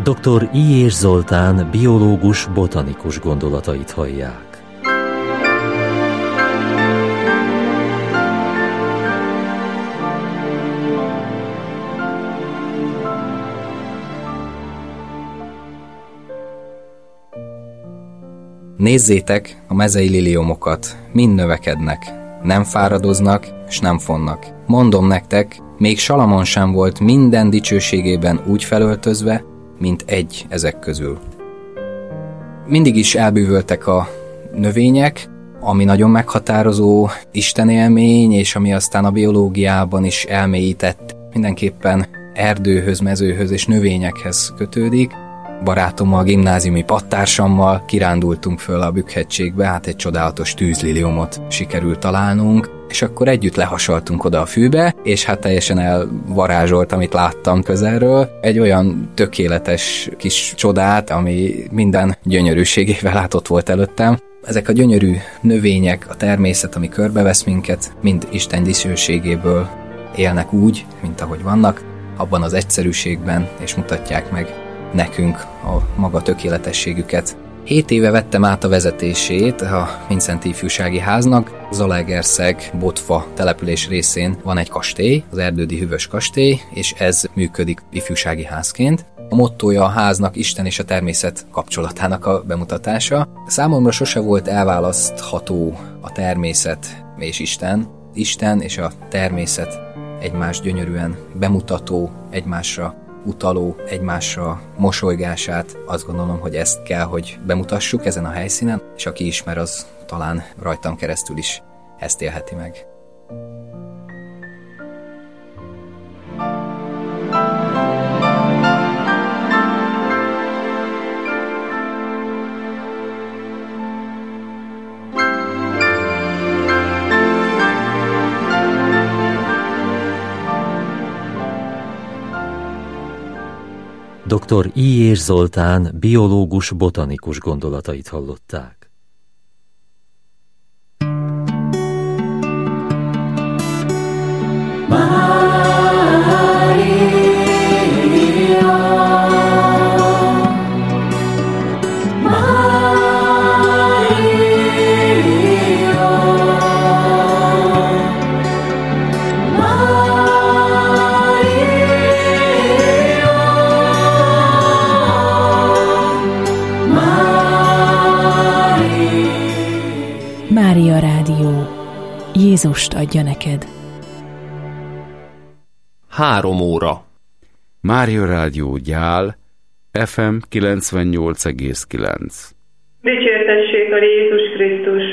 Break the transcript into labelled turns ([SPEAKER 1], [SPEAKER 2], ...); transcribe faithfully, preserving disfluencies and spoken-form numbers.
[SPEAKER 1] doktor I. és Zoltán biológus, botanikus gondolatait hallják.
[SPEAKER 2] Nézzétek a mezei liliomokat, mind növekednek, nem fáradoznak, és nem fonnak. Mondom nektek, még Salamon sem volt minden dicsőségében úgy felöltözve, mint egy ezek közül. Mindig is elbűvöltek a növények, ami nagyon meghatározó istenélmény, és ami aztán a biológiában is elmélyített, mindenképpen erdőhöz, mezőhöz és növényekhez kötődik. Barátommal, gimnáziumi pattársammal kirándultunk föl a Bükk-hegységbe, hát egy csodálatos tűzliliomot sikerült találnunk, és akkor együtt lehasaltunk oda a fűbe, és hát teljesen elvarázsolt, amit láttam közelről. Egy olyan tökéletes kis csodát, ami minden gyönyörűségével hát ott volt előttem. Ezek a gyönyörű növények, a természet, ami körbevesz minket, mind Isten dicsőségéből élnek úgy, mint ahogy vannak, abban az egyszerűségben, és mutatják meg nekünk a maga tökéletességüket. Hét éve vettem át a vezetését a Mindszenty Ifjúsági Háznak. Zalaegerszeg Botfa település részén van egy kastély, az Erdődi Hűvös kastély, és ez működik ifjúsági házként. A mottója a háznak Isten és a természet kapcsolatának a bemutatása. Számomra sose volt elválasztható a természet és Isten. Isten és a természet egymás gyönyörűen bemutató, egymásra utaló, egymásra mosolygását. Azt gondolom, hogy ezt kell, hogy bemutassuk ezen a helyszínen, és aki ismer, az talán rajtam keresztül is ezt élheti meg.
[SPEAKER 1] doktor I. és Zoltán biológus, botanikus gondolatait hallották.
[SPEAKER 3] Mária Rádió. Jézust adja neked.
[SPEAKER 4] Három óra.
[SPEAKER 5] Mária Rádió Gyál, ef em kilencvennyolc egész kilenc.
[SPEAKER 6] Dicsértessék a Jézus Krisztus!